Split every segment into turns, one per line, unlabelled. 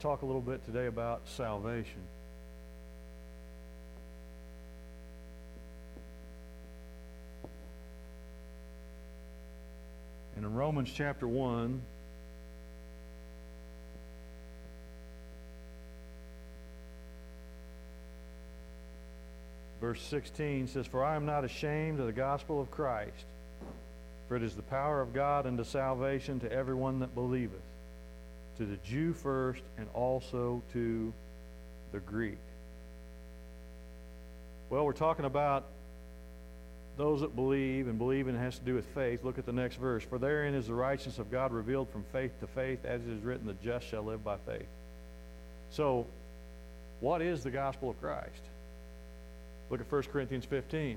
talk a little bit today about salvation. And in Romans chapter 1, verse 16 says, "For I am not ashamed of the gospel of Christ, for it is the power of God unto salvation to everyone that believeth, to the Jew first, and also to the Greek." Well, we're talking about those that believe, and believing has to do with faith. Look at the next verse. "For therein is the righteousness of God revealed from faith to faith, as it is written, the just shall live by faith." So, what is the gospel of Christ? Look at 1 Corinthians 15.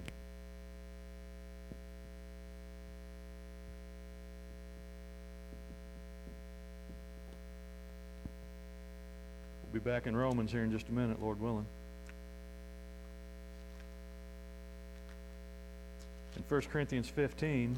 We'll be back in Romans here in just a minute, Lord willing. In 1 Corinthians 15,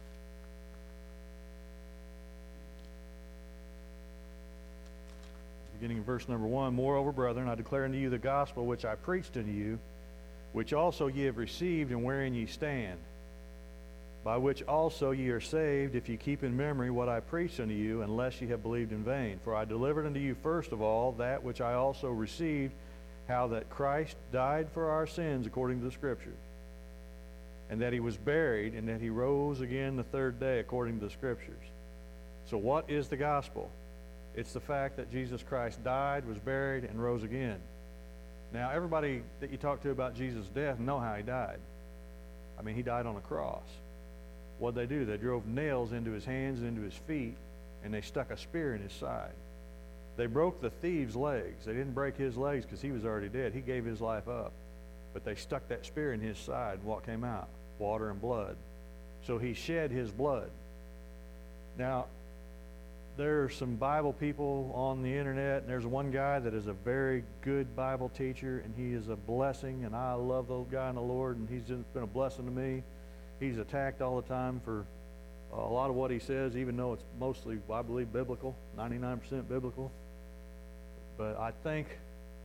beginning in verse number 1, "Moreover, brethren, I declare unto you the gospel which I preached unto you, which also ye have received, and wherein ye stand, by which also ye are saved, if ye keep in memory what I preached unto you, unless ye have believed in vain. For I delivered unto you first of all that which I also received, how that Christ died for our sins according to the Scriptures, and that he was buried, and that he rose again the third day according to the Scriptures." So what is the gospel? It's the fact that Jesus Christ died, was buried, and rose again. Now, everybody that you talk to about Jesus' death know how he died. I mean, he died on a cross. What'd they do? They drove nails into his hands and into his feet, and they stuck a spear in his side. They broke the thief's legs. They didn't break his legs because he was already dead. He gave his life up. But they stuck that spear in his side, and what came out? Water and blood. So he shed his blood. Now, there are some Bible people on the internet, and there's one guy that is a very good Bible teacher, and he is a blessing, and I love the guy in the Lord, and he's just been a blessing to me. He's attacked all the time for a lot of what he says, even though it's mostly, I believe, biblical, 99% biblical. But I think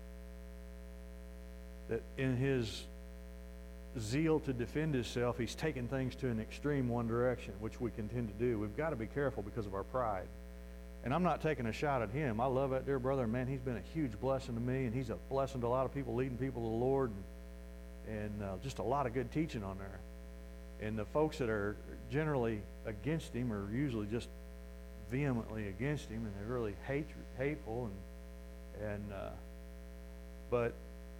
that in his zeal to defend himself, he's taken things to an extreme one direction, which we can tend to do. We've got to be careful because of our pride. And I'm not taking a shot at him. I love that dear brother. Man, he's been a huge blessing to me, and he's a blessing to a lot of people, leading people to the Lord, and just a lot of good teaching on there. And the folks that are generally against him are usually just vehemently against him, and they're really hateful. But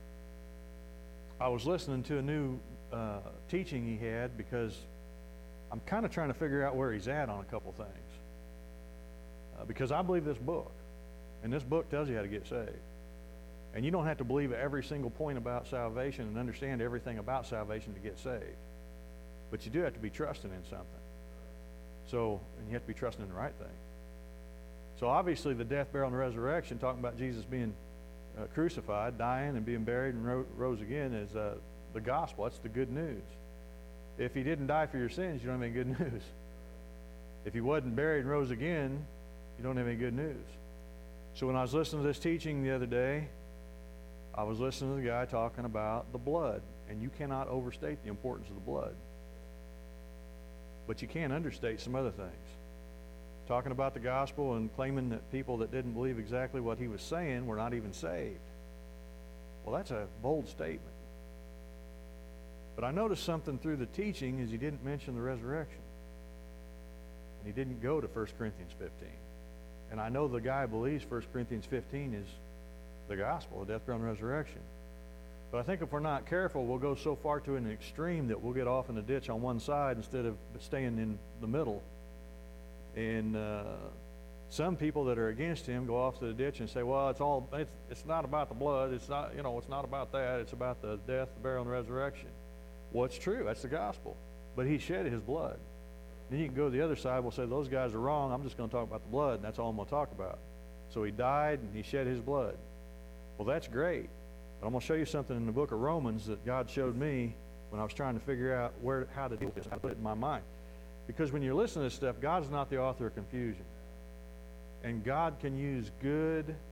I was listening to a new teaching he had, because I'm kind of trying to figure out where he's at on a couple things. Because I believe this book, and this book tells you how to get saved. And you don't have to believe every single point about salvation and understand everything about salvation to get saved. But you do have to be trusting in something. So, and you have to be trusting in the right thing. So obviously the death, burial, and resurrection, talking about Jesus being crucified, dying, and being buried, and rose again, is the gospel. That's the good news. If he didn't die for your sins, you don't have any good news. If he wasn't buried and rose again, you don't have any good news. So when I was listening to this teaching the other day, I was listening to the guy talking about the blood, and you cannot overstate the importance of the blood. But you can understate some other things. Talking about the gospel and claiming that people that didn't believe exactly what he was saying were not even saved. Well, that's a bold statement. But I noticed something through the teaching is he didn't mention the resurrection. And he didn't go to 1 Corinthians 15. And I know the guy believes 1 Corinthians 15 is the gospel, the death, burial, and resurrection. But I think if we're not careful, we'll go so far to an extreme that we'll get off in the ditch on one side instead of staying in the middle. And some people that are against him go off to the ditch and say, well, it's not about the blood. It's not about that. It's about the death, the burial, and resurrection. Well, it's true. That's the gospel. But he shed his blood. Then you can go to the other side. We'll say, those guys are wrong. I'm just going to talk about the blood, and that's all I'm going to talk about. So he died, and he shed his blood. Well, that's great. But I'm going to show you something in the book of Romans that God showed me when I was trying to figure out how to deal with this, how to put it in my mind. Because when you're listening to this stuff, God's not the author of confusion. And God can use good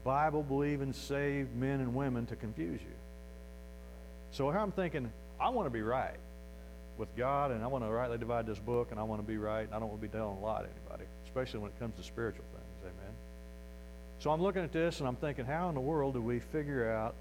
Bible-believing, saved men and women to confuse you. So here I'm thinking, I want to be right with God, and I want to rightly divide this book, and I want to be right, and I don't want to be telling a lie to anybody, especially when it comes to spiritual things. Amen. So I'm looking at this, and I'm thinking, how in the world do we figure out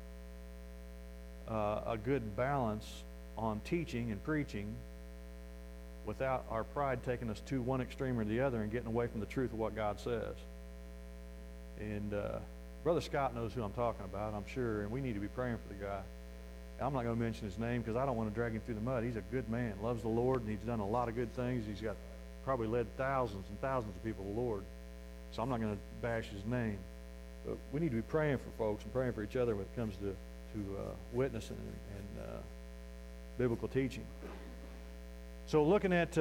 a good balance on teaching and preaching without our pride taking us to one extreme or the other and getting away from the truth of what God says? And Brother Scott knows who I'm talking about, I'm sure, and we need to be praying for the guy. I'm not going to mention his name because I don't want to drag him through the mud. He's a good man, loves the Lord, and he's done a lot of good things. He's got probably led thousands and thousands of people to the Lord. So I'm not going to bash his name. But we need to be praying for folks and praying for each other when it comes to witnessing and biblical teaching. So looking at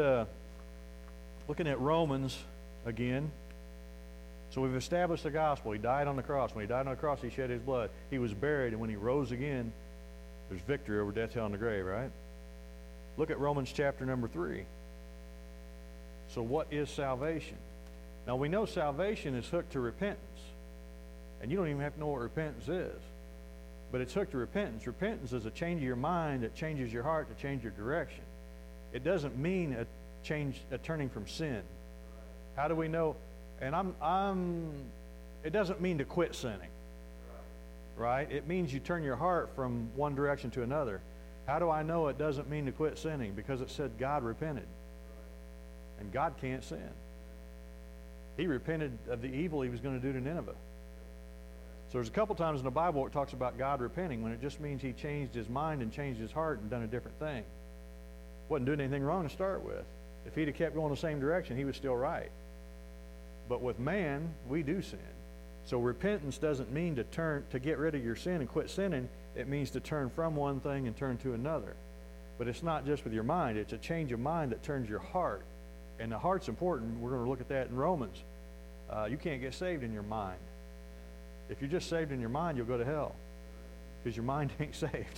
Romans again. So we've established the gospel. He died on the cross. When he died on the cross, he shed his blood. He was buried, and when he rose again, there's victory over death, hell, and the grave, right? Look at Romans chapter number 3. So what is salvation? Now we know salvation is hooked to repentance. And you don't even have to know what repentance is. But it's hooked to repentance. Repentance is a change of your mind that changes your heart to change your direction. It doesn't mean a turning from sin. How do we know? And it doesn't mean to quit sinning. Right? It means you turn your heart from one direction to another. How do I know it doesn't mean to quit sinning? Because it said God repented. And God can't sin. He repented of the evil he was going to do to Nineveh. So there's a couple times in the Bible where it talks about God repenting when it just means he changed his mind and changed his heart and done a different thing. Wasn't doing anything wrong to start with. If he'd have kept going the same direction, he was still right. But with man, we do sin. So repentance doesn't mean to get rid of your sin and quit sinning. It means to turn from one thing and turn to another. But it's not just with your mind. It's a change of mind that turns your heart. And the heart's important. We're going to look at that in Romans. You can't get saved in your mind. If you're just saved in your mind, you'll go to hell. Because your mind ain't saved.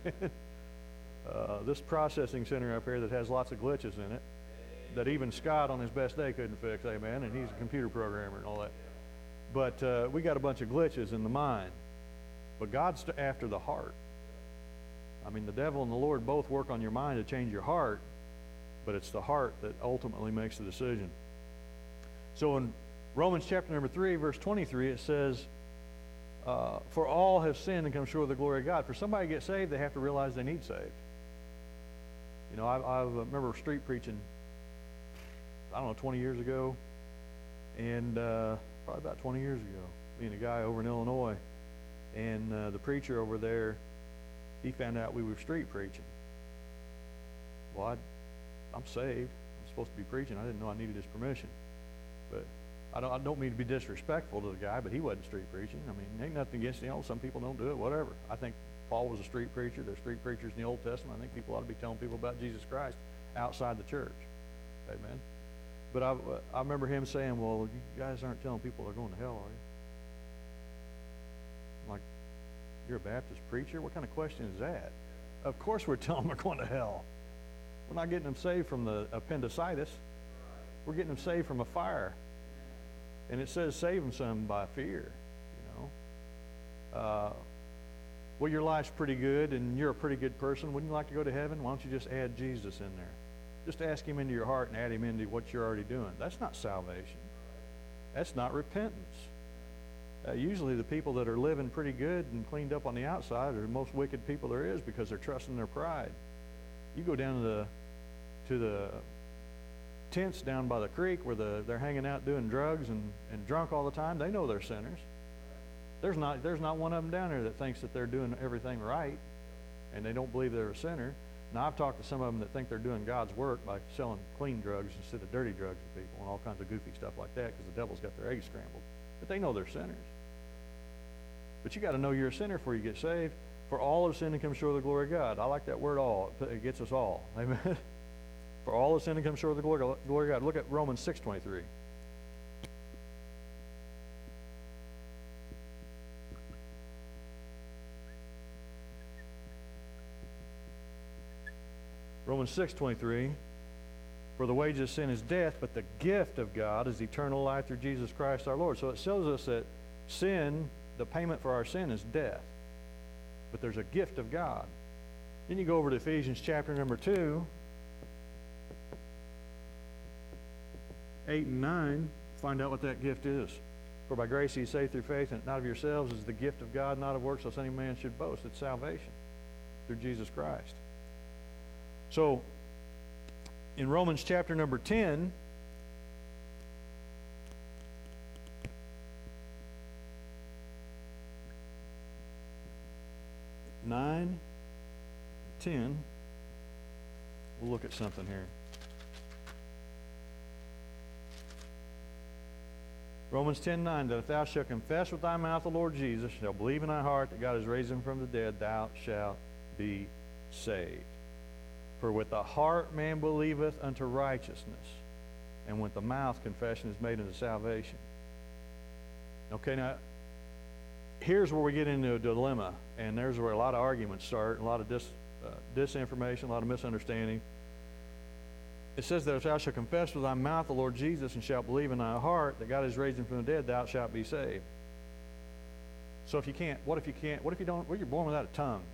This processing center up here that has lots of glitches in it, that even Scott on his best day couldn't fix, amen, and he's a computer programmer and all that. But we got a bunch of glitches in the mind. But God's after the heart. I mean, the devil and the Lord both work on your mind to change your heart, but it's the heart that ultimately makes the decision. So in Romans chapter number 3, verse 23, it says, for all have sinned and come short of the glory of God. For somebody to get saved, they have to realize they need saved. You know, I remember street preaching, 20 years ago, and probably about 20 years ago, being a guy over in Illinois, and the preacher over there, he found out we were street preaching. Well, I'm saved. I'm supposed to be preaching. I didn't know I needed his permission. But I don't mean to be disrespectful to the guy, but he wasn't street preaching. I mean, ain't nothing against, some people don't do it, whatever. I think Paul was a street preacher. There's street preachers in the Old Testament. I think people ought to be telling people about Jesus Christ outside the church. Amen. But I remember him saying, well, you guys aren't telling people they're going to hell, are you? I'm like, you're a Baptist preacher? What kind of question is that? Of course we're telling them they're going to hell. We're not getting them saved from the appendicitis. We're getting them saved from a fire. And it says save them some by fear, well, your life's pretty good and you're a pretty good person. Wouldn't you like to go to heaven? Why don't you just add Jesus in there? Just ask him into your heart and add him into what you're already doing. That's not salvation. That's not repentance. Usually the people that are living pretty good and cleaned up on the outside are the most wicked people there is because they're trusting their pride. You go down to the tents down by the creek where they're hanging out doing drugs and drunk all the time. They know they're sinners. There's not one of them down there that thinks that they're doing everything right and they don't believe they're a sinner. Now, I've talked to some of them that think they're doing God's work by selling clean drugs instead of dirty drugs to people and all kinds of goofy stuff like that because the devil's got their eggs scrambled. But they know they're sinners. But you got to know you're a sinner before you get saved. For all have sinned and come short of the glory of God. I like that word all. It gets us all. Amen. For all have sinned and come short of the glory of God. Look at Romans 6:23. Romans 6:23. For the wages of sin is death, but the gift of God is eternal life through Jesus Christ our Lord. So it shows us that sin the payment for our sin is death. But there's a gift of God. Then you go over to Ephesians chapter number 2, 8 and 9, find out what that gift is. For by grace you saved through faith, and not of yourselves, is the gift of God, not of works, lest any man should boast. It's salvation through Jesus Christ. So, in Romans chapter number 10, (9, 10), we'll look at something here. Romans 10:9, that if thou shalt confess with thy mouth the Lord Jesus, shalt believe in thy heart that God has raised him from the dead, thou shalt be saved. For with the heart man believeth unto righteousness, and with the mouth confession is made unto salvation. Okay, now, here's where we get into a dilemma, and there's where a lot of arguments start, a lot of disinformation, a lot of misunderstanding. It says that if thou shalt confess with thy mouth the Lord Jesus, and shalt believe in thy heart that God has raised him from the dead, thou shalt be saved. So if you can't, what if you don't, well, you're born without a tongue.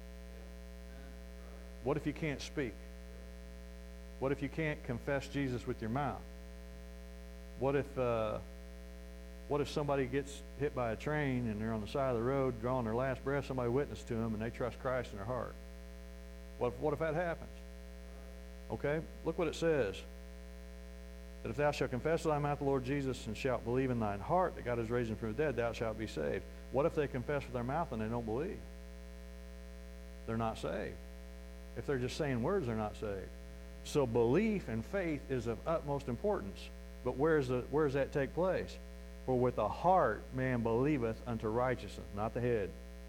What if you can't speak? What if you can't confess Jesus with your mouth? What if somebody gets hit by a train and they're on the side of the road drawing their last breath, somebody witnessed to them and they trust Christ in their heart? What if that happens? Okay, look what it says. That if thou shalt confess with thy mouth the Lord Jesus, and shalt believe in thine heart that God has raised him from the dead, thou shalt be saved. What if they confess with their mouth and they don't believe? They're not saved. If they're just saying words, they're not saved. So belief and faith is of utmost importance. But where does that take place? For with the heart man believeth unto righteousness, not the head.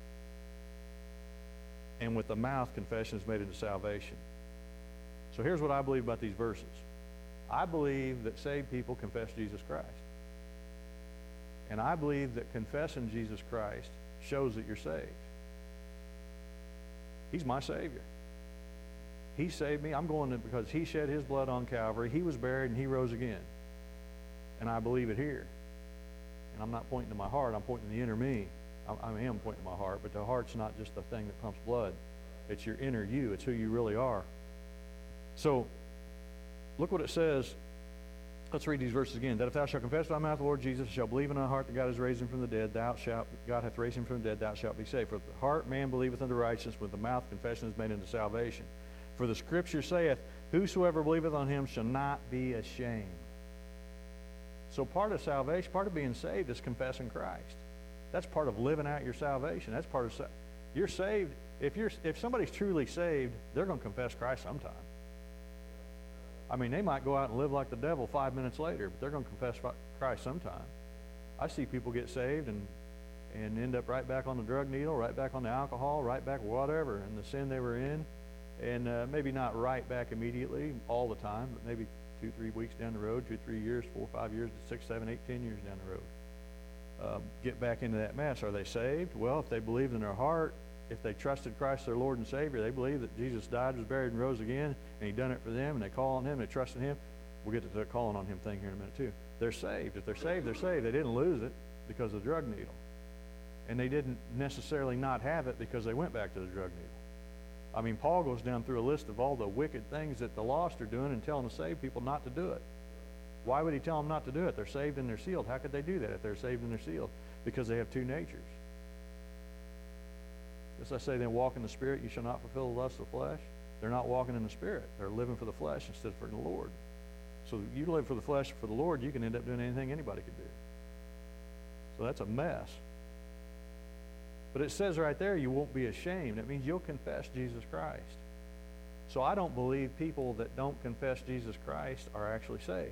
And with the mouth confession is made unto salvation. So here's what I believe about these verses. I believe that saved people confess Jesus Christ. And I believe that confessing Jesus Christ shows that you're saved. He's my Savior. He saved me. I'm going to, because he shed his blood on Calvary. He was buried and he rose again. And I believe it here. And I'm not pointing to my heart. I'm pointing to the inner me. I am pointing to my heart, but the heart's not just the thing that pumps blood. It's your inner you. It's who you really are. So, look what it says. Let's read these verses again. That if thou shalt confess with thy mouth the Lord Jesus, shalt believe in thy heart that God has raised him from the dead, God hath raised him from the dead, thou shalt be saved. For the heart man believeth unto righteousness, with the mouth confession is made unto salvation. For the Scripture saith, whosoever believeth on him shall not be ashamed. So part of salvation, part of being saved is confessing Christ. That's part of living out your salvation. That's part of, you're saved. If somebody's truly saved, they're going to confess Christ sometime. I mean, they might go out and live like the devil 5 minutes later, but they're going to confess Christ sometime. I see people get saved and end up right back on the drug needle, right back on the alcohol, right back whatever, in the sin they were in. And maybe not right back immediately all the time, but maybe 2-3 weeks down the road, 2-3 years, 4-5 years, 6, 7, 8, 10 years down the road. Get back into that mess. Are they saved? Well, if they believed in their heart, if they trusted Christ their Lord and Savior, they believe that Jesus died, was buried, and rose again, and he done it for them, and they call on him, they trust in him. We'll get to the calling on him thing here in a minute too. They're saved. If they're saved, they're saved. They didn't lose it because of the drug needle. And they didn't necessarily not have it because they went back to the drug needle. I mean, Paul goes down through a list of all the wicked things that the lost are doing and telling the saved people not to do it. Why would he tell them not to do it? They're saved and they're sealed. How could they do that if they're saved and they're sealed? Because they have two natures. As I say, then walk in the Spirit, you shall not fulfill the lust of the flesh. They're not walking in the Spirit. They're living for the flesh instead of for the Lord. So you live for the flesh for the Lord, you can end up doing anything anybody could do. So that's a mess. But it says right there, you won't be ashamed. It means you'll confess Jesus Christ. So I don't believe people that don't confess Jesus Christ are actually saved.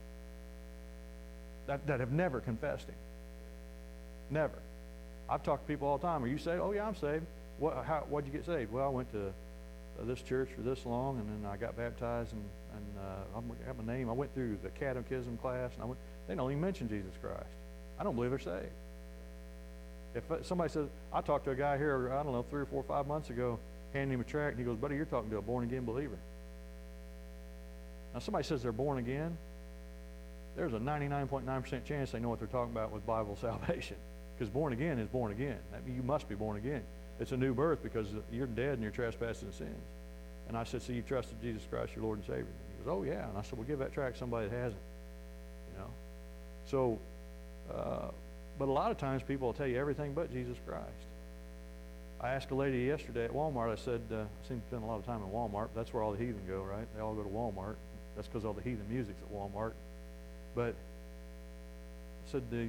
That have never confessed him. Never. I've talked to people all the time. Are you saved? Oh, yeah, I'm saved. What'd you get saved? Well, I went to this church for this long, and then I got baptized, and I got my name. I went through the catechism class, and they don't even mention Jesus Christ. I don't believe they're saved. If somebody says, I talked to a guy here, I don't know, 3 or 4 or 5 months ago, handed him a tract, and he goes, buddy, you're talking to a born-again believer. Now, somebody says they're born again, there's a 99.9% chance they know what they're talking about with Bible salvation. Because born again is born again. That means you must be born again. It's a new birth because you're dead in your trespasses and sins. And I said, so you trusted Jesus Christ, your Lord and Savior? And he goes, oh, yeah. And I said, well, give that tract to somebody that hasn't. You know? So, but a lot of times people will tell you everything but Jesus Christ. I asked a lady yesterday at Walmart, I said, I seem to spend a lot of time in Walmart. That's where all the heathen go, right? They all go to Walmart. That's because all the heathen music's at Walmart. But I said, the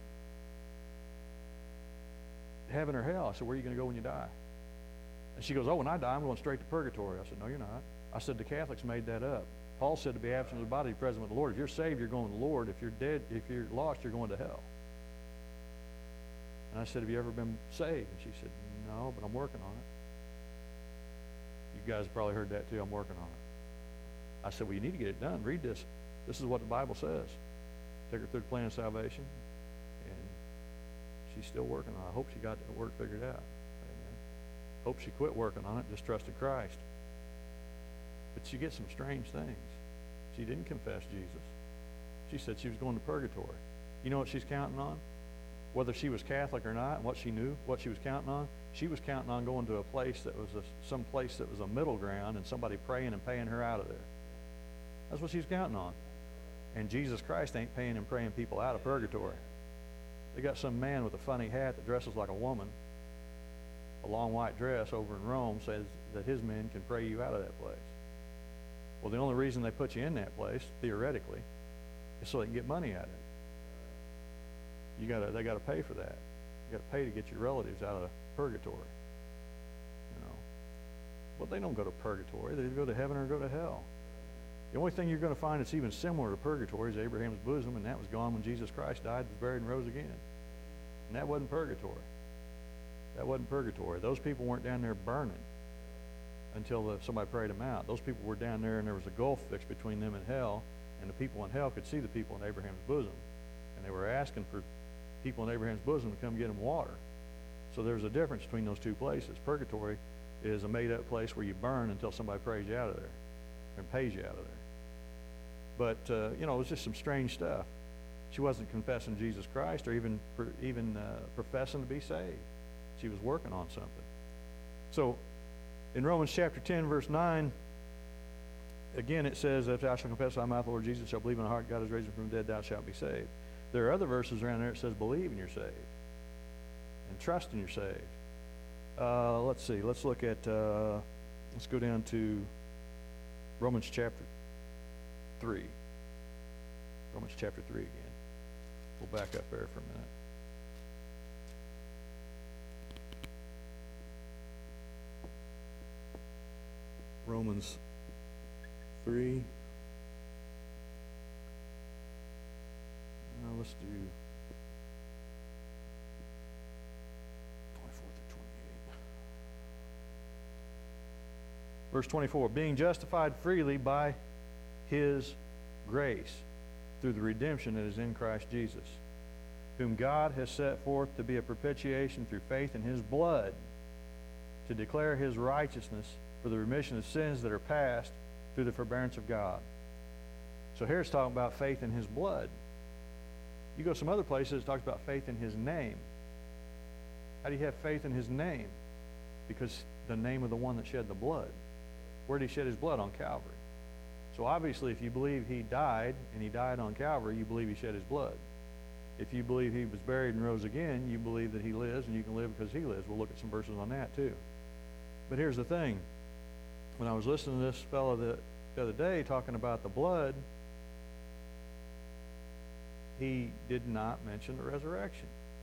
heaven or hell? I said, where are you going to go when you die? And she goes, oh, when I die, I'm going straight to purgatory. I said, no, you're not. I said, the Catholics made that up. Paul said to be absent of the body, present with the Lord. If you're saved, you're going to the Lord. If you're dead, if you're lost, you're going to hell. And I said, have you ever been saved? And she said, no, but I'm working on it. You guys have probably heard that too. I'm working on it. I said, well, you need to get it done. Read this. This is what the Bible says. Take her through the plan of salvation. And she's still working on it. I hope she got that work figured out. Amen. Hope she quit working on it, just trusted Christ. But she gets some strange things. She didn't confess Jesus. She said she was going to purgatory. You know what she's counting on? Whether she was Catholic or not, and what she knew, what she was counting on, she was counting on going to a place that was some place that was a middle ground and somebody praying and paying her out of there. That's what she's counting on. And Jesus Christ ain't paying and praying people out of purgatory. They got some man with a funny hat that dresses like a woman, a long white dress over in Rome, says that his men can pray you out of that place. Well, the only reason they put you in that place, theoretically, is so they can get money out of it. They gotta pay for that. You gotta pay to get your relatives out of purgatory. You know. Well, they don't go to purgatory. They go to heaven or go to hell. The only thing you're going to find that's even similar to purgatory is Abraham's bosom, and that was gone when Jesus Christ died, was buried, and rose again. And that wasn't purgatory. That wasn't purgatory. Those people weren't down there burning until somebody prayed them out. Those people were down there, and there was a gulf fixed between them and hell, and the people in hell could see the people in Abraham's bosom. And they were asking for people in Abraham's bosom to come get them water. So there's a difference between those two places. Purgatory is a made-up place where you burn until somebody prays you out of there and pays you out of there. But, it was just some strange stuff. She wasn't confessing Jesus Christ or even professing to be saved. She was working on something. So in Romans chapter 10, verse 9, again it says, if thou shalt confess with thy mouth the Lord Jesus, shalt believe in thy heart God is raised him from the dead, thou shalt be saved. There are other verses around there that says believe and you're saved. And trust and you're saved. Let's see. Let's look at, let's go down to Romans chapter 3. Romans chapter 3 again. We'll back up there for a minute. Romans 3. Let's do 24 through 28. Verse 24, being justified freely by his grace through the redemption that is in Christ Jesus, whom God has set forth to be a propitiation through faith in his blood, to declare his righteousness for the remission of sins that are past through the forbearance of God. So here it's talking about faith in his blood. You go some other places, it talks about faith in his name. How do you have faith in his name? Because the name of the one that shed the blood. Where did he shed his blood? On Calvary. So obviously, if you believe he died, and he died on Calvary, you believe he shed his blood. If you believe he was buried and rose again, you believe that he lives, and you can live because he lives. We'll look at some verses on that too. But here's the thing. When I was listening to this fellow the other day talking about the blood, he did not mention the resurrection.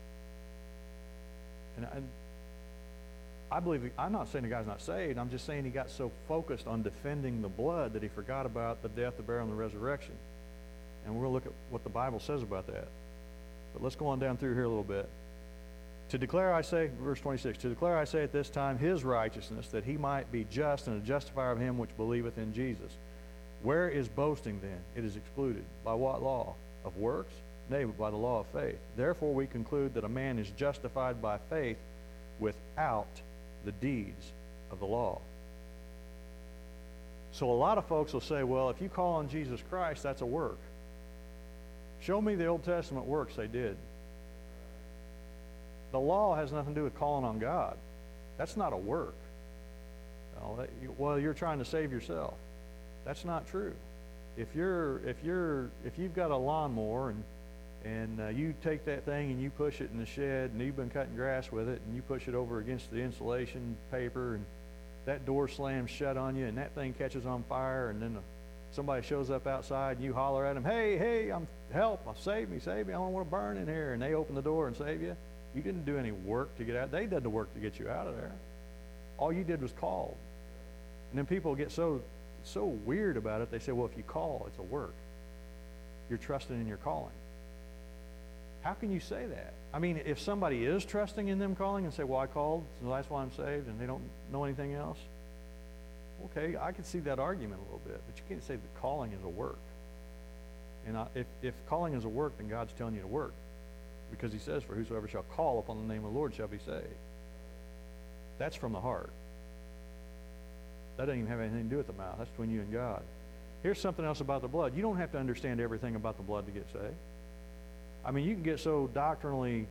And I believe, I'm not saying the guy's not saved, I'm just saying he got so focused on defending the blood that he forgot about the death, the burial, and the resurrection. And we're going to look at what the Bible says about that. But let's go on down through here a little bit. To declare, I say, verse 26, to declare, I say at this time, his righteousness, that he might be just and a justifier of him which believeth in Jesus. Where is boasting then? It is excluded. By what law? Of works? Nay, but by the law of faith. Therefore we conclude that a man is justified by faith without the deeds of the law. So a lot of folks will say, well, if you call on Jesus Christ, that's a work. Show me the Old Testament works they did. The law has nothing to do with calling on God. That's not a work. Well, you're trying to save yourself. That's not true. If you've got a lawnmower and you take that thing and you push it in the shed and you've been cutting grass with it and you push it over against the insulation paper and that door slams shut on you and that thing catches on fire and then somebody shows up outside and you holler at them, hey, help, save me, I don't want to burn in here. And they open the door and save you. You didn't do any work to get out. They did the work to get you out of there. All you did was call. And then people get so weird about it. They say, well, if you call, it's a work. You're trusting in your calling. How can you say that? I mean, if somebody is trusting in them calling and say, well, I called, so that's why I'm saved, and they don't know anything else, okay, I can see that argument a little bit, but you can't say that calling is a work. And if calling is a work, then God's telling you to work, because he says, for whosoever shall call upon the name of the Lord shall be saved. That's from the heart. That doesn't even have anything to do with the mouth. That's between you and God. Here's something else about the blood. You don't have to understand everything about the blood to get saved. I mean, you can get so doctrinally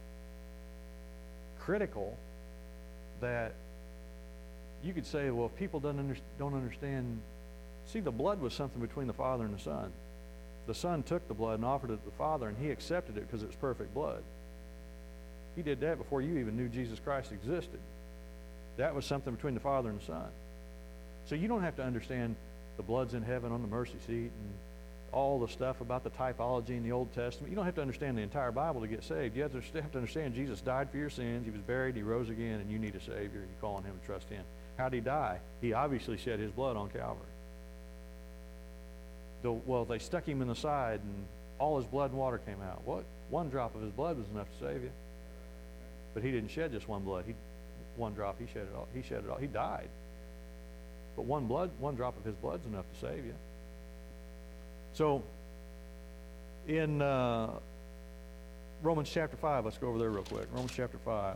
critical that you could say, well, if people don't understand, see, the blood was something between the Father and the Son. The Son took the blood and offered it to the Father, and he accepted it because it was perfect blood. He did that before you even knew Jesus Christ existed. That was something between the Father and the Son. So you don't have to understand the blood's in heaven on the mercy seat and all the stuff about the typology in the Old Testament. You don't have to understand the entire Bible to get saved. You have to understand Jesus died for your sins. He was buried. He rose again, and you need a Savior. You call on him and trust him. How did he die? He obviously shed his blood on Calvary. Well, they stuck him in the side, and all his blood and water came out. What? One drop of his blood was enough to save you. But he didn't shed just one blood. One drop, he shed it all. He shed it all. He died. But one drop of his blood's enough to save you. So, in Romans chapter 5, let's go over there real quick. Romans chapter 5.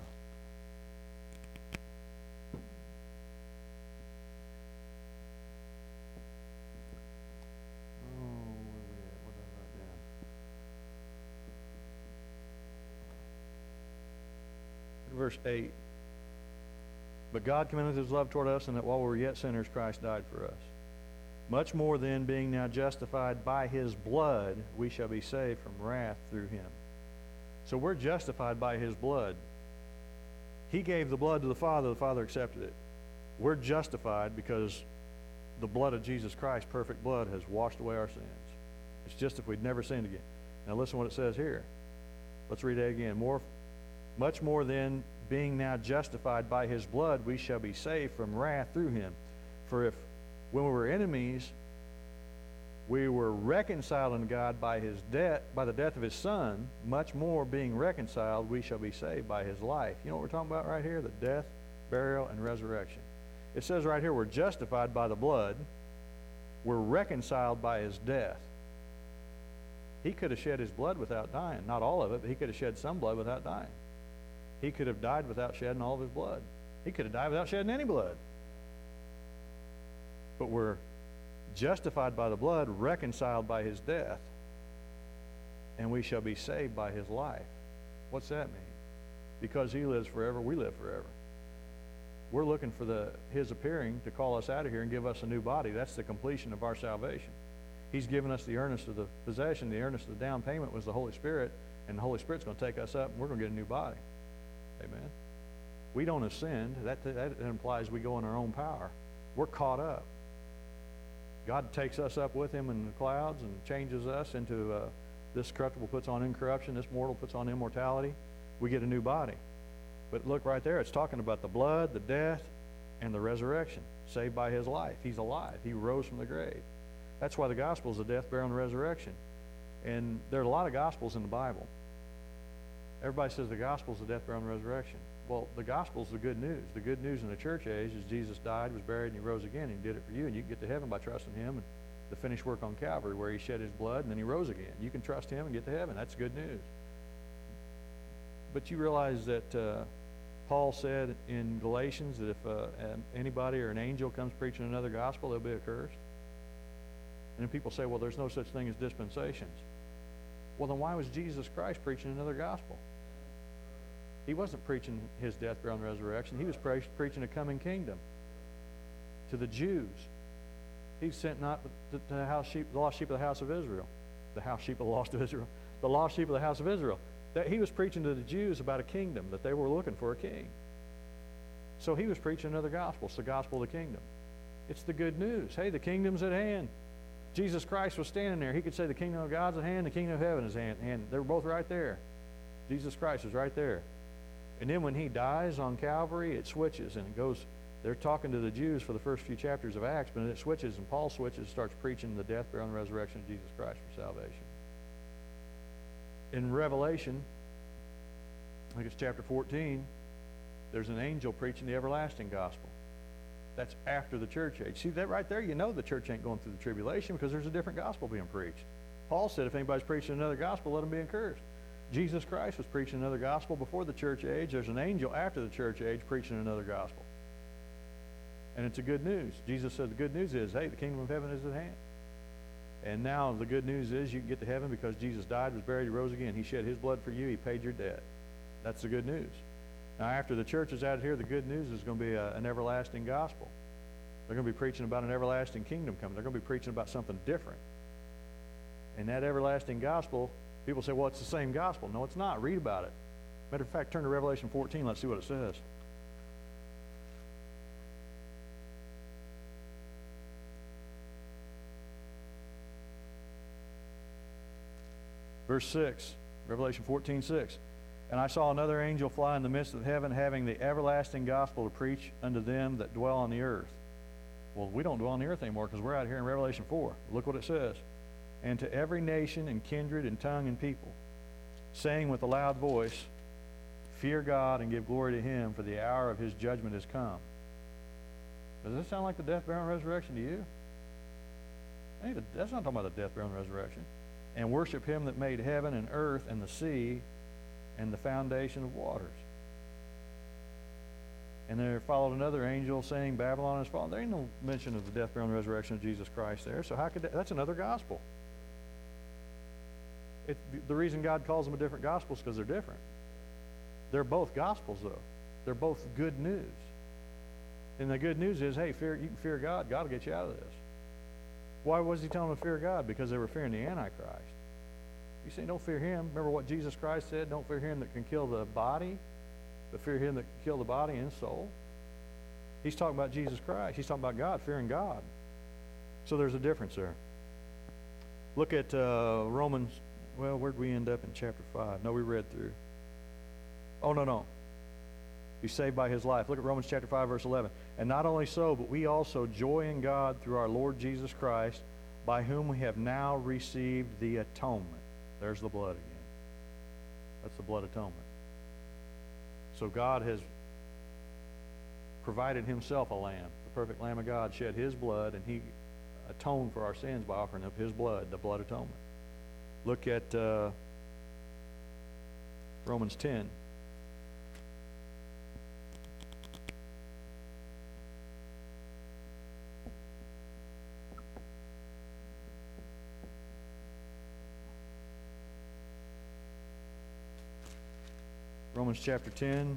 Verse 8. But God commendeth his love toward us, and that while we were yet sinners, Christ died for us. Much more then, being now justified by his blood, we shall be saved from wrath through him. So we're justified by his blood. He gave the blood to the Father accepted it. We're justified because the blood of Jesus Christ, perfect blood, has washed away our sins. It's just if we'd never sinned again. Now listen what it says here. Let's read that again. Much more then, being now justified by his blood, we shall be saved from wrath through him. For if when we were enemies, we were reconciled unto God by the death of his Son, much more being reconciled, we shall be saved by his life. You know what we're talking about right here? The death, burial, and resurrection. It says right here, we're justified by the blood. We're reconciled by his death. He could have shed his blood without dying. Not all of it, but he could have shed some blood without dying. He could have died without shedding all of his blood. He could have died without shedding any blood. But we're justified by the blood, reconciled by his death, and we shall be saved by his life. What's that mean? Because he lives forever, we live forever. We're looking for his appearing to call us out of here and give us a new body. That's the completion of our salvation. He's given us the earnest of the possession. The earnest of the down payment was the Holy Spirit, and the Holy Spirit's going to take us up, and we're going to get a new body. Amen. We don't ascend. That implies we go in our own power. We're caught up. God takes us up with him in the clouds and changes us into this corruptible puts on incorruption, this mortal puts on immortality. We get a new body. But look right there, it's talking about the blood, the death, and the resurrection. Saved by his life. He's alive. He rose from the grave. That's why the gospel is the death, burial, and resurrection. And there are a lot of gospels in the Bible. Everybody says the gospel is the death, burial, and resurrection. Well, the gospel is the good news. The good news in the church age is Jesus died, was buried, and he rose again. And he did it for you, and you can get to heaven by trusting him and the finished work on Calvary where he shed his blood, and then he rose again. You can trust him and get to heaven. That's good news. But you realize that Paul said in Galatians that if anybody or an angel comes preaching another gospel, they'll be accursed. And then people say, well, there's no such thing as dispensations. Well, then why was Jesus Christ preaching another gospel? He wasn't preaching his death, burial, and resurrection. He was preaching a coming kingdom to the Jews. He sent not the lost sheep of the house of Israel. The lost sheep of the house of Israel. That he was preaching to the Jews about a kingdom, that they were looking for a king. So he was preaching another gospel. It's the gospel of the kingdom. It's the good news. Hey, the kingdom's at hand. Jesus Christ was standing there. He could say the kingdom of God's at hand, the kingdom of heaven is at hand. They were both right there. Jesus Christ is right there. And then when he dies on Calvary, it switches and it goes. They're talking to the Jews for the first few chapters of Acts, but it switches, and Paul switches, starts preaching the death, burial, and resurrection of Jesus Christ for salvation. In Revelation, I think it's chapter 14, there's an angel preaching the everlasting gospel. That's after the church age. See that right there? You know the church ain't going through the tribulation because there's a different gospel being preached. Paul said if anybody's preaching another gospel, let them be accursed. Jesus Christ was preaching another gospel before the church age. There's an angel after the church age preaching another gospel. And it's a good news. Jesus said the good news is, hey, the kingdom of heaven is at hand. And now the good news is you can get to heaven because Jesus died, was buried, he rose again. He shed his blood for you. He paid your debt. That's the good news. Now, after the church is out here, the good news is going to be an everlasting gospel. They're going to be preaching about an everlasting kingdom coming. They're going to be preaching about something different. And that everlasting gospel, people say, well, it's the same gospel. No, it's not. Read about it. Matter of fact, turn to Revelation 14. Let's see what it says. Verse 6, Revelation 14:6. And I saw another angel fly in the midst of heaven, having the everlasting gospel to preach unto them that dwell on the earth. Well, we don't dwell on the earth anymore because we're out here in Revelation 4. Look what it says. And to every nation and kindred and tongue and people, saying with a loud voice, fear God and give glory to him, for the hour of his judgment is come. Does this sound like the death, burial, and resurrection to you? Hey, that's not talking about the death, burial, and resurrection. And worship him that made heaven and earth and the sea and the foundation of waters. And there followed another angel saying, Babylon is fallen. There ain't no mention of the death, burial, and resurrection of Jesus Christ there. So how could that's another gospel. The reason God calls them a different gospel is because they're different. They're both gospels, though. They're both good news. And the good news is, hey, you can fear God. God will get you out of this. Why was he telling them to fear God? Because they were fearing the Antichrist. You say, don't fear him. Remember what Jesus Christ said? Don't fear him that can kill the body, but fear him that can kill the body and soul. He's talking about Jesus Christ. He's talking about God, fearing God. So there's a difference there. Look at Romans. Well, where'd we end up in chapter 5? No, we read through. Oh, no. He's saved by his life. Look at Romans chapter 5, verse 11. And not only so, but we also joy in God through our Lord Jesus Christ, by whom we have now received the atonement. There's the blood again. That's the blood atonement. So God has provided himself a lamb. The perfect Lamb of God shed his blood, and he atoned for our sins by offering up his blood, the blood atonement. Look at Romans 10. Romans chapter 10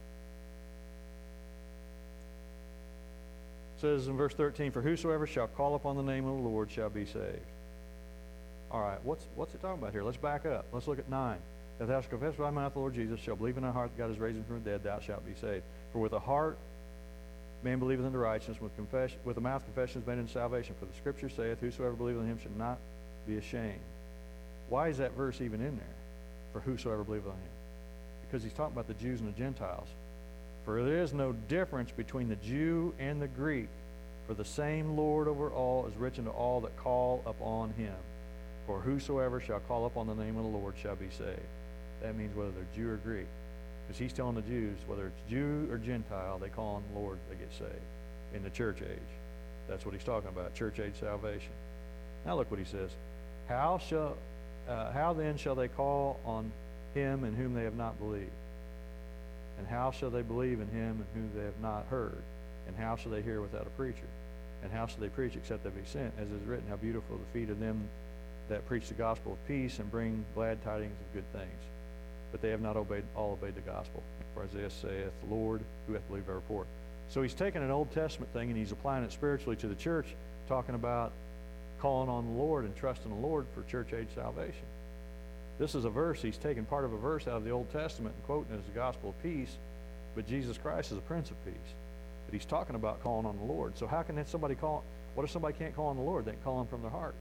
says in verse 13, for whosoever shall call upon the name of the Lord shall be saved. All right, what's it talking about here? Let's back up. Let's look at 9. If thou shalt confess with thy mouth the Lord Jesus, shall believe in thy heart that God is raised him from the dead, thou shalt be saved. For with the heart man believeth unto righteousness, with the mouth confession is made unto salvation. For the Scripture saith, whosoever believeth in him shall not be ashamed. Why is that verse even in there? For whosoever believeth on him. Because he's talking about the Jews and the Gentiles. For there is no difference between the Jew and the Greek, for the same Lord over all is rich unto all that call upon him. For whosoever shall call upon the name of the Lord shall be saved. That means whether they're Jew or Greek. Because he's telling the Jews, whether it's Jew or Gentile, they call on the Lord, they get saved. In the church age. That's what he's talking about, church age salvation. Now look what he says. How then shall they call on him in whom they have not believed? And how shall they believe in him in whom they have not heard? And how shall they hear without a preacher? And how shall they preach except they be sent? As is written, how beautiful are the feet of them that preach the gospel of peace and bring glad tidings of good things. but they have not all obeyed the gospel. For Isaiah saith, Lord, who hath believed our report? So he's taken an Old Testament thing and he's applying it spiritually to the church, talking about calling on the Lord and trusting the Lord for church age salvation. This is a verse, he's taken part of a verse out of the Old Testament and quoting it as the gospel of peace, but Jesus Christ is the Prince of Peace. But he's talking about calling on the Lord. So how can somebody call, what if somebody can't call on the Lord? They can call him from their heart.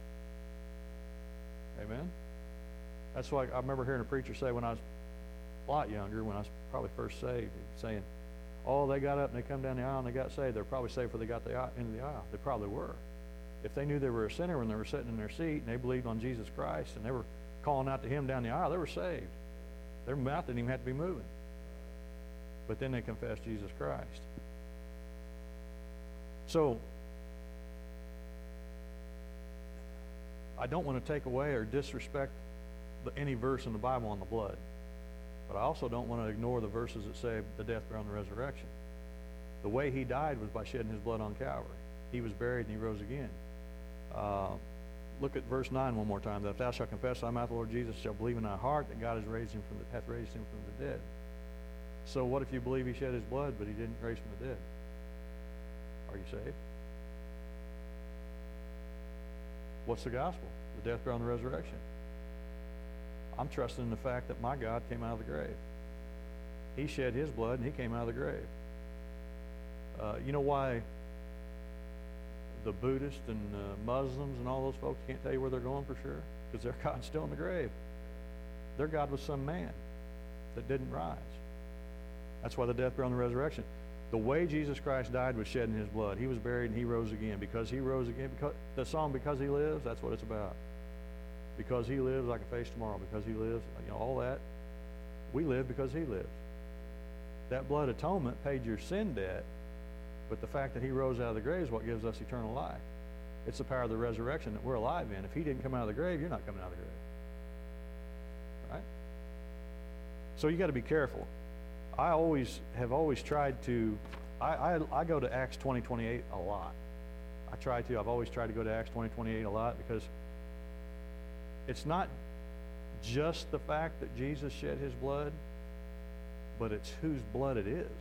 Amen? That's why I remember hearing a preacher say when I was a lot younger, when I was probably first saved, saying, oh, they got up and they come down the aisle and they got saved. They're probably saved before they got into the aisle. They probably were. If they knew they were a sinner when they were sitting in their seat and they believed on Jesus Christ and they were calling out to him down the aisle, they were saved. Their mouth didn't even have to be moving. But then they confessed Jesus Christ. So, I don't want to take away or disrespect any verse in the Bible on the blood. But I also don't want to ignore the verses that say the death, burial, and the resurrection. The way he died was by shedding his blood on Calvary. He was buried and he rose again. Look at verse 9 one more time. That if thou shalt confess thy mouth the Lord Jesus, shalt believe in thy heart that God hath raised him from the dead. So what if you believe he shed his blood, but he didn't raise from the dead? Are you saved? What's the gospel? The death, burial, and the resurrection. I'm trusting in the fact that my God came out of the grave. He shed his blood and he came out of the grave. You know why the Buddhists and Muslims and all those folks can't tell you where they're going for sure? Because their God's still in the grave. Their God was some man that didn't rise. That's why the death, burial, and the resurrection. The way Jesus Christ died was shedding his blood. He was buried and he rose again. Because he rose again, because the song Because He Lives, that's what it's about. Because he lives, I can face tomorrow. Because he lives, all that. We live because he lives. That blood atonement paid your sin debt, but the fact that he rose out of the grave is what gives us eternal life. It's the power of the resurrection that we're alive in. If he didn't come out of the grave, you're not coming out of the grave. Right? So you got to be careful. I have always tried to, I go to Acts 20:28 a lot. I've always tried to go to Acts 20:28 a lot because it's not just the fact that Jesus shed his blood, but it's whose blood it is.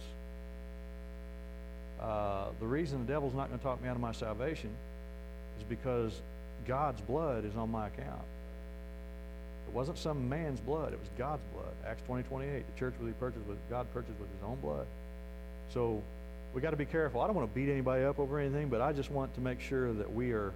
The reason the devil's not going to talk me out of my salvation is because God's blood is on my account. It wasn't some man's blood, it was God's blood. Acts 20:28, the church will be purchased with, God purchased with his own blood. So we got to be careful. I don't want to beat anybody up over anything, but I just want to make sure that we are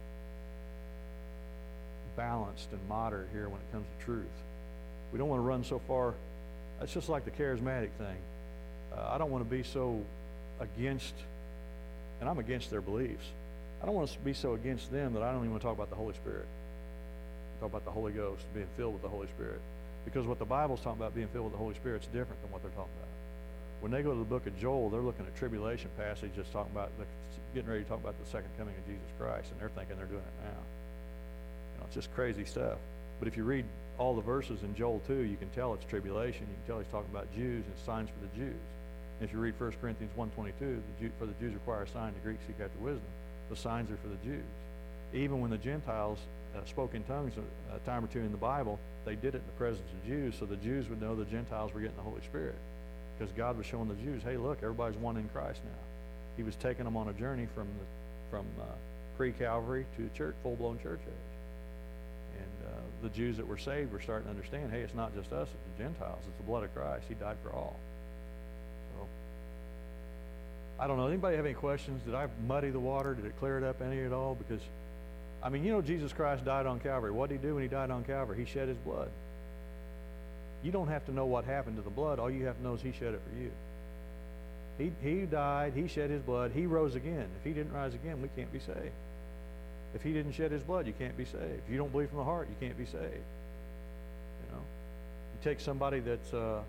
balanced and moderate here when it comes to truth. We don't want to run so far. It's just like the charismatic thing. I don't want to be so against, and I'm against their beliefs. I don't want to be so against them that I don't even want to talk about the Holy Spirit. Talk about the Holy Ghost, being filled with the Holy Spirit. Because what the Bible's talking about being filled with the Holy Spirit is different than what they're talking about. When they go to the book of Joel, they're looking at tribulation passage that's talking about, getting ready to talk about the second coming of Jesus Christ, and they're thinking they're doing it now. It's just crazy stuff. But if you read all the verses in Joel 2, you can tell it's tribulation. You can tell he's talking about Jews and signs for the Jews. And if you read 1 Corinthians 1:22, for the Jews require a sign, the Greeks seek after wisdom. The signs are for the Jews. Even when the Gentiles spoke in tongues a time or two in the Bible, they did it in the presence of Jews, so the Jews would know the Gentiles were getting the Holy Spirit. Because God was showing the Jews, hey, look, everybody's one in Christ now. He was taking them on a journey from pre-Calvary to church, full-blown church age. And the Jews that were saved were starting to understand, hey, it's not just us, it's the Gentiles. It's the blood of Christ. He died for all. So, I don't know. Anybody have any questions? Did I muddy the water? Did it clear it up any at all? Because, Jesus Christ died on Calvary. What did he do when he died on Calvary? He shed his blood. You don't have to know what happened to the blood. All you have to know is he shed it for you. He died. He shed his blood. He rose again. If he didn't rise again, we can't be saved. If he didn't shed his blood, you can't be saved. If you don't believe from the heart, you can't be saved. You take somebody that's,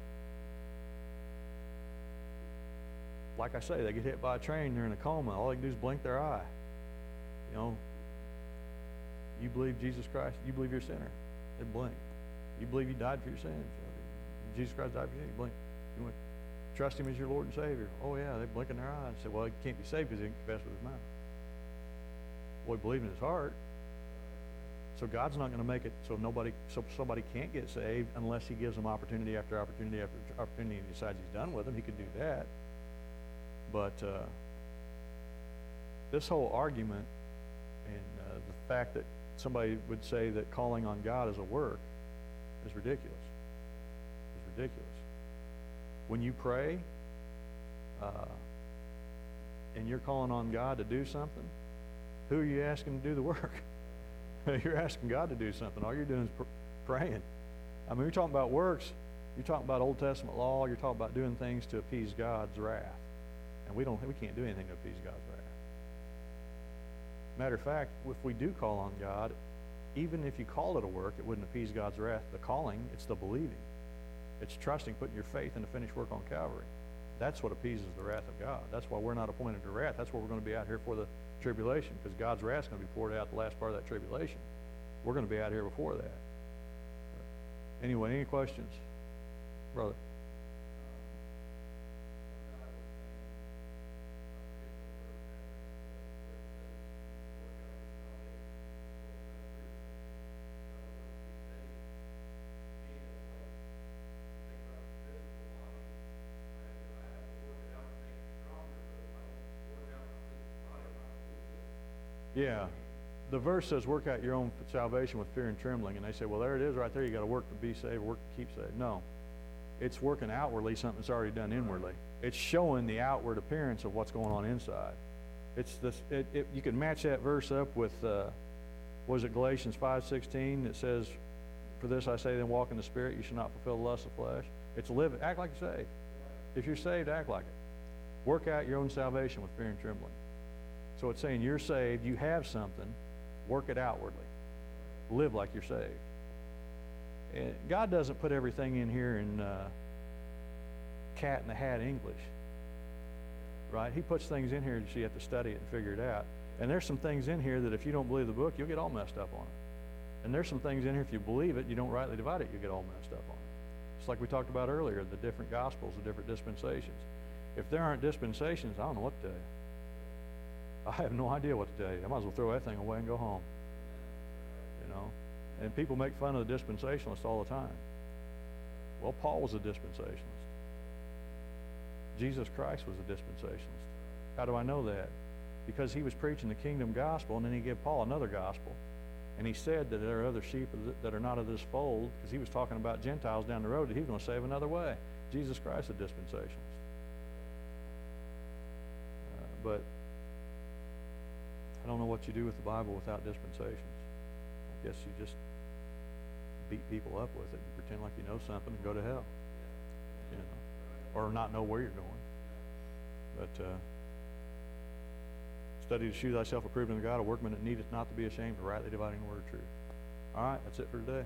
like I say, they get hit by a train, they're in a coma. All they can do is blink their eye. You believe Jesus Christ, you believe you're a sinner. They blink. You believe he died for your sins. Jesus Christ died for you. You blink. You want to trust him as your Lord and Savior. Oh yeah, they blink in their eye and say, well, he can't be saved because he didn't confess with his mouth. Well, he believed in his heart. So God's not going to make it so somebody can't get saved unless he gives them opportunity after opportunity after opportunity and decides he's done with them. He could do that. But this whole argument and the fact that somebody would say that calling on God is a work is ridiculous. It's ridiculous. When you pray and you're calling on God to do something, who are you asking to do the work? You're asking God to do something. All you're doing is praying. I mean, you're talking about works. You're talking about Old Testament law. You're talking about doing things to appease God's wrath. And we can't do anything to appease God's wrath. Matter of fact, if we do call on God, even if you call it a work, it wouldn't appease God's wrath. The calling, it's the believing. It's trusting, putting your faith in the finished work on Calvary. That's what appeases the wrath of God. That's why we're not appointed to wrath. That's why we're going to be out here for the tribulation, because God's wrath is going to be poured out the last part of that tribulation. We're going to be out here before that. Anyway, any questions? Brother? Yeah. The verse says, work out your own salvation with fear and trembling. And they say, well, there it is right there. You got to work to be saved, work to keep saved. No. It's working outwardly something that's already done inwardly. It's showing the outward appearance of what's going on inside. It's this. You can match that verse up with, was it Galatians 5:16 that says, for this I say, then walk in the Spirit, you shall not fulfill the lust of the flesh. It's live, act like you're saved. If you're saved, act like it. Work out your own salvation with fear and trembling. So it's saying you're saved, you have something, work it outwardly. Live like you're saved. And God doesn't put everything in here in cat in the hat English, right? He puts things in here so you have to study it and figure it out. And there's some things in here that if you don't believe the book, you'll get all messed up on it. And there's some things in here, if you believe it, you don't rightly divide it, you'll get all messed up on it. Just like we talked about earlier, the different gospels, the different dispensations. If there aren't dispensations, I don't know what to tell you. I have no idea what to tell you. I might as well throw that thing away and go home. You know? And people make fun of the dispensationalists all the time. Well, Paul was a dispensationalist. Jesus Christ was a dispensationalist. How do I know that? Because he was preaching the kingdom gospel, and then he gave Paul another gospel. And he said that there are other sheep that are not of this fold, because he was talking about Gentiles down the road that he was going to save another way. Jesus Christ is a dispensationalist. But I don't know what you do with the Bible without dispensations. I guess you just beat people up with it and pretend like you know something and go to hell. You know, or not know where you're going. But study to shew thyself approved unto God, a workman that needeth not to be ashamed, rightly dividing the word of truth. All right, that's it for today.